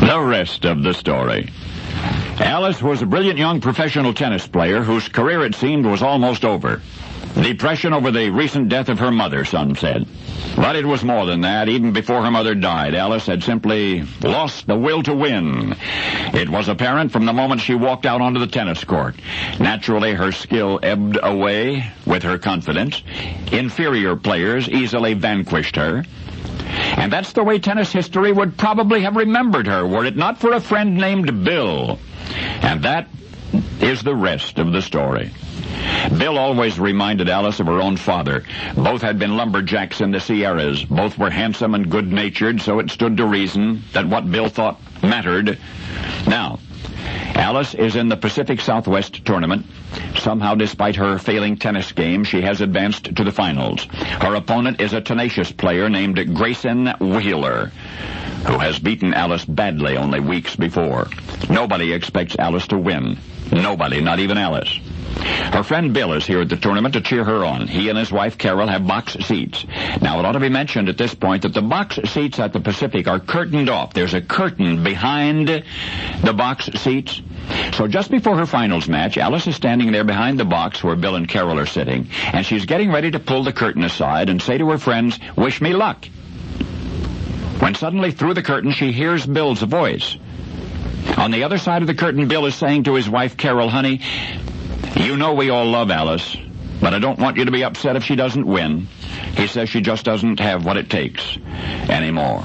The rest of the story. Alice was a brilliant young professional tennis player whose career, it seemed, was almost over. Depression over the recent death of her mother, some said. But it was more than that. Even before her mother died, Alice had simply lost the will to win. It was apparent from the moment she walked out onto the tennis court. Naturally, her skill ebbed away with her confidence. Inferior players easily vanquished her. And that's the way tennis history would probably have remembered her, were it not for a friend named Bill. And that is the rest of the story. Bill always reminded Alice of her own father. Both had been lumberjacks in the Sierras. Both were handsome and good-natured, so it stood to reason that what Bill thought mattered. Now, Alice is in the Pacific Southwest tournament. Somehow, despite her failing tennis game, she has advanced to the finals. Her opponent is a tenacious player named Grayson Wheeler, who has beaten Alice badly only weeks before. Nobody expects Alice to win. Nobody, not even Alice. Her friend Bill is here at the tournament to cheer her on. He and his wife Carol have box seats. Now, it ought to be mentioned at this point that the box seats at the Pacific are curtained off. There's a curtain behind the box seats. So just before her finals match, Alice is standing there behind the box where Bill and Carol are sitting, and she's getting ready to pull the curtain aside and say to her friends, "Wish me luck." When suddenly through the curtain she hears Bill's voice. On the other side of the curtain, Bill is saying to his wife Carol, "Honey, you know we all love Alice, but I don't want you to be upset if she doesn't win." He says she just doesn't have what it takes anymore.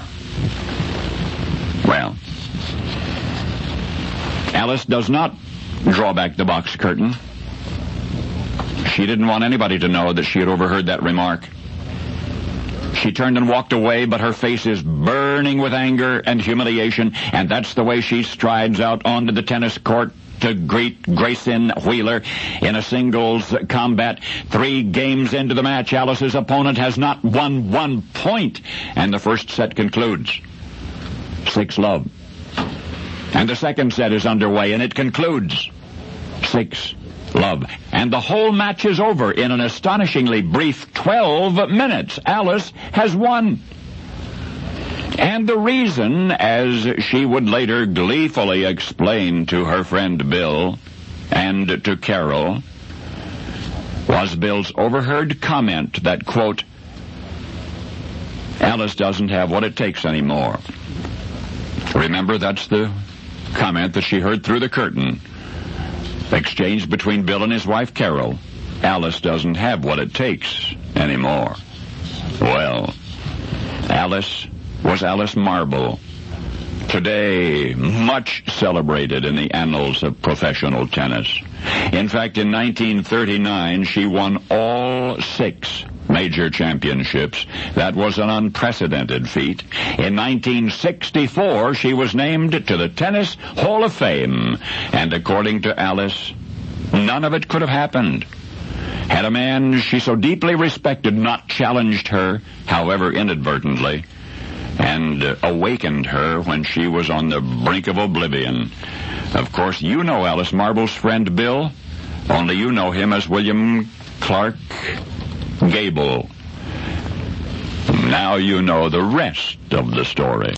Well, Alice does not draw back the box curtain. She didn't want anybody to know that she had overheard that remark. She turned and walked away, but her face is burning with anger and humiliation, and that's the way she strides out onto the tennis court to greet Grayson Wheeler in a singles combat. 3 games into the match, Alice's opponent has not won 1 point, and the first set concludes 6-love. And the second set is underway, and it concludes 6-love. And the whole match is over in an astonishingly brief 12 minutes. Alice has won. And the reason, as she would later gleefully explain to her friend Bill and to Carol, was Bill's overheard comment that, quote, "Alice doesn't have what it takes anymore." Remember, that's the comment that she heard through the curtain, exchanged between Bill and his wife Carol. Alice doesn't have what it takes anymore. Well, Alice was Alice Marble, today much celebrated in the annals of professional tennis. In fact, in 1939, she won all 6 major championships. That was an unprecedented feat. In 1964, she was named to the Tennis Hall of Fame, and according to Alice, none of it could have happened had a man she so deeply respected not challenged her, however inadvertently, and awakened her when she was on the brink of oblivion. Of course, you know Alice Marble's friend Bill, only you know him as William Clark Gable. Now you know the rest of the story.